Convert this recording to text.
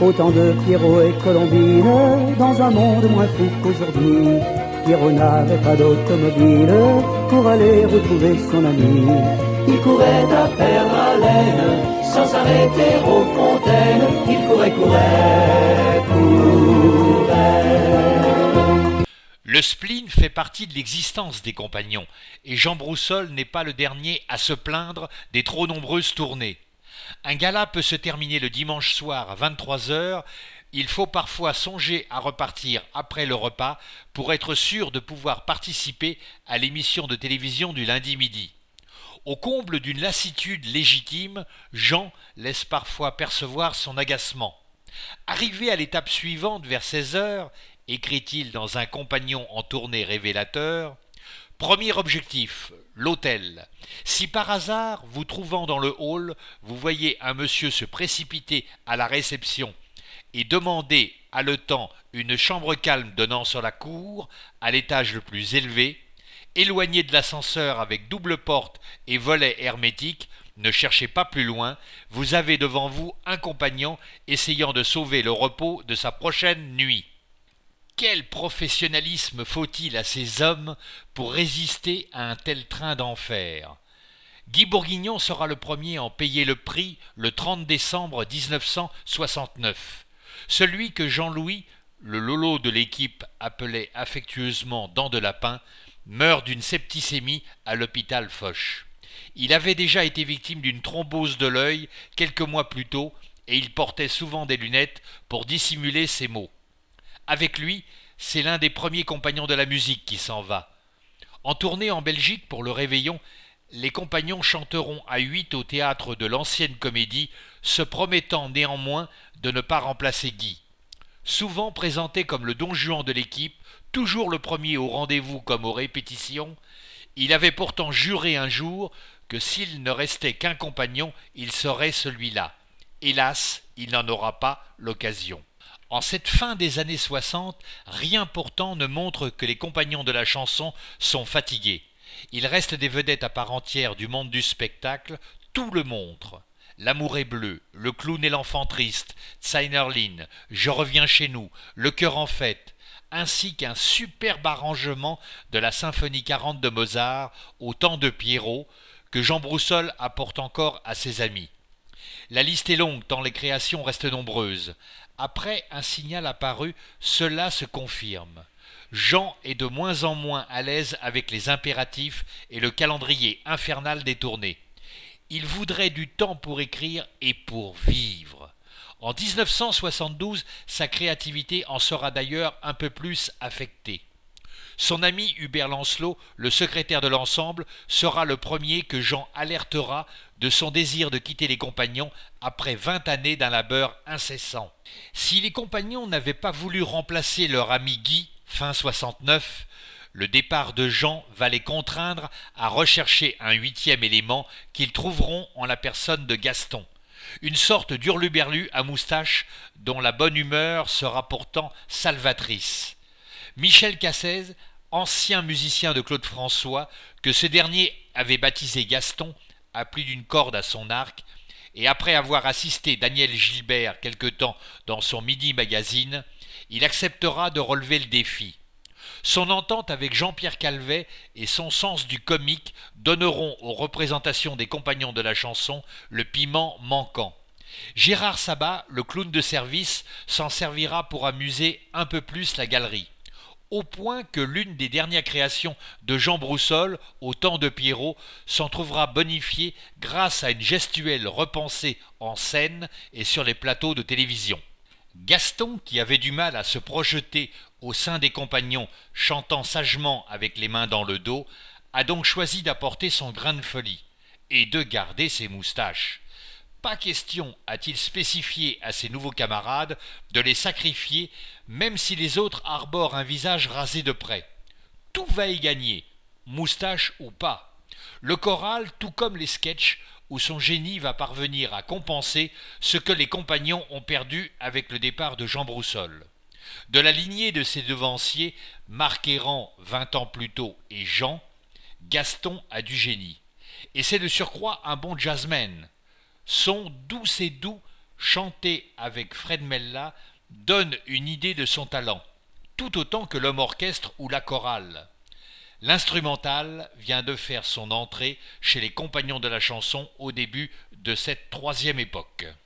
Autant de Pierrot et Colombine dans un monde moins fou qu'aujourd'hui. Pierrot n'avait pas d'automobile pour aller retrouver son ami. Il courait à perdre haleine, sans s'arrêter aux fontaines. Il courait, courait. Le spleen fait partie de l'existence des compagnons, et Jean Broussol n'est pas le dernier à se plaindre des trop nombreuses tournées. Un gala peut se terminer le dimanche soir à 23h, il faut parfois songer à repartir après le repas pour être sûr de pouvoir participer à l'émission de télévision du lundi midi. Au comble d'une lassitude légitime, Jean laisse parfois percevoir son agacement. Arrivé à l'étape suivante vers 16h, écrit-il dans un compagnon en tournée révélateur, « Premier objectif, l'hôtel. Si par hasard, vous trouvant dans le hall, vous voyez un monsieur se précipiter à la réception et demander haletant une chambre calme donnant sur la cour, à l'étage le plus élevé, éloigné de l'ascenseur avec double porte et volet hermétique, ne cherchez pas plus loin, vous avez devant vous un compagnon essayant de sauver le repos de sa prochaine nuit. » Quel professionnalisme faut-il à ces hommes pour résister à un tel train d'enfer ? Guy Bourguignon sera le premier à en payer le prix le 30 décembre 1969. Celui que Jean-Louis, le lolo de l'équipe, appelait affectueusement Dent de Lapin, meurt d'une septicémie à l'hôpital Foch. Il avait déjà été victime d'une thrombose de l'œil quelques mois plus tôt et il portait souvent des lunettes pour dissimuler ses maux. Avec lui, c'est l'un des premiers compagnons de la musique qui s'en va. En tournée en Belgique pour le Réveillon, les compagnons chanteront à 8 au théâtre de l'Ancienne Comédie, se promettant néanmoins de ne pas remplacer Guy. Souvent présenté comme le Don Juan de l'équipe, toujours le premier au rendez-vous comme aux répétitions, il avait pourtant juré un jour que s'il ne restait qu'un compagnon, il serait celui-là. Hélas, il n'en aura pas l'occasion. En cette fin des années 60, rien pourtant ne montre que les compagnons de la chanson sont fatigués. Ils restent des vedettes à part entière du monde du spectacle, tout le montre. L'amour est bleu, le clown et l'enfant triste, Zeinerlin, Je reviens chez nous, Le cœur en fête, ainsi qu'un superbe arrangement de la symphonie 40 de Mozart, au temps de Pierrot, que Jean Broussol apporte encore à ses amis. La liste est longue tant les créations restent nombreuses. Après un signal apparu, cela se confirme. Jean est de moins en moins à l'aise avec les impératifs et le calendrier infernal des tournées. Il voudrait du temps pour écrire et pour vivre. En 1972, sa créativité en sera d'ailleurs un peu plus affectée. Son ami Hubert Lancelot, le secrétaire de l'ensemble, sera le premier que Jean alertera de son désir de quitter les compagnons après 20 années d'un labeur incessant. Si les compagnons n'avaient pas voulu remplacer leur ami Guy, fin 69, le départ de Jean va les contraindre à rechercher un 8e élément qu'ils trouveront en la personne de Gaston. Une sorte d'hurluberlu à moustache dont la bonne humeur sera pourtant salvatrice. Michel Cassez, ancien musicien de Claude François, que ce dernier avait baptisé Gaston, a plus d'une corde à son arc, et après avoir assisté Daniel Gilbert quelque temps dans son Midi Magazine, il acceptera de relever le défi. Son entente avec Jean-Pierre Calvet et son sens du comique donneront aux représentations des compagnons de la chanson le piment manquant. Gérard Sabat, le clown de service, s'en servira pour amuser un peu plus la galerie. Au point que l'une des dernières créations de Jean Broussol, au temps de Pierrot, s'en trouvera bonifiée grâce à une gestuelle repensée en scène et sur les plateaux de télévision. Gaston, qui avait du mal à se projeter au sein des compagnons chantant sagement avec les mains dans le dos, a donc choisi d'apporter son grain de folie et de garder ses moustaches. Pas question, a-t-il spécifié à ses nouveaux camarades, de les sacrifier, même si les autres arborent un visage rasé de près. Tout va y gagner, moustache ou pas. Le choral, tout comme les sketchs, où son génie va parvenir à compenser ce que les compagnons ont perdu avec le départ de Jean Broussol. De la lignée de ses devanciers, Marc Errand 20 ans plus tôt et Jean, Gaston a du génie. Et c'est de surcroît un bon jazzman. Son doux et doux chanter avec Fred Mella donne une idée de son talent, tout autant que l'homme orchestre ou la chorale. L'instrumental vient de faire son entrée chez les compagnons de la chanson au début de cette troisième époque.